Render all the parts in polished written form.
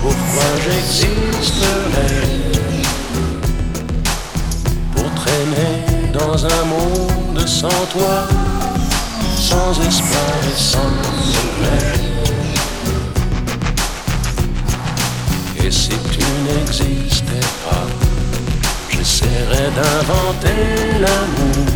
pourquoi j'existerais? Pour traîner dans un monde sans toi, sans espoir et sans regret. Et si tu n'existais pas, j'essaierais d'inventer l'amour,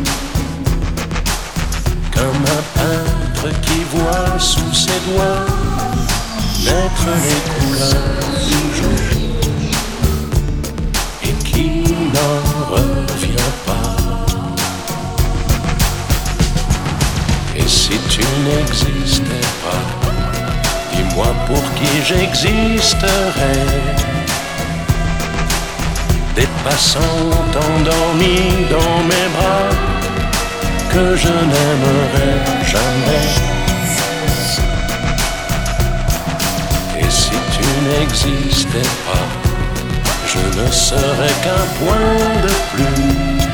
comme un peintre qui voit sous ses doigts naître les couleurs du jour et qui n'en revient pas. Et si tu n'existais pas, dis-moi pour qui j'existerais. Des passants endormis dans mes bras que je n'aimerais jamais. Et si tu n'existais pas, je ne serais qu'un point de plus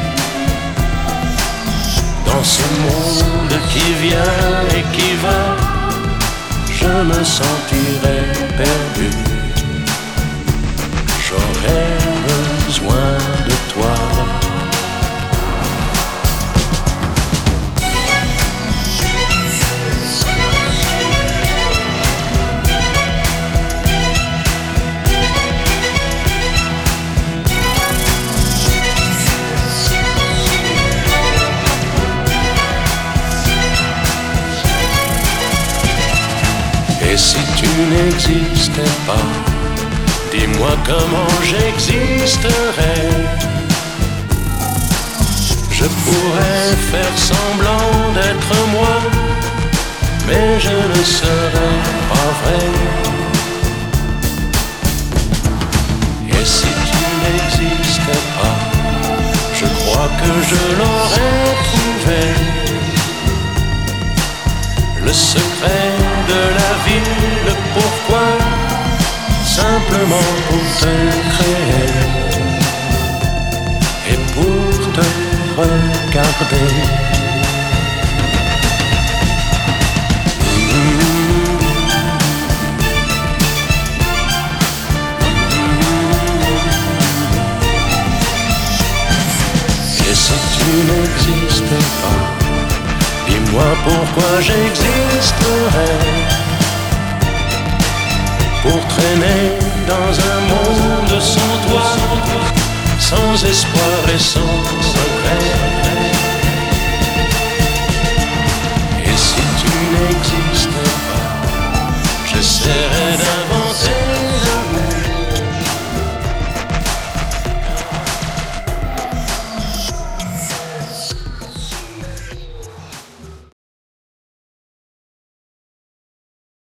dans ce monde qui vient et qui va. Je me sentirais perdu. J'aurais besoin de toi. Et si tu n'existais pas, dis-moi comment j'existerais. Je pourrais faire semblant d'être moi, mais je ne serais pas vrai. Et si tu n'existais pas, je crois que je l'aurais trouvé. Le secret de la vie, le pourquoi, simplement pour te créer et pour te regarder. Et si tu n'existais pas, dis-moi pourquoi j'existerais. Pour traîner dans un monde sans toi, sans espoir et sans regret. Et si tu n'existais pas, j'essaierais d'inventer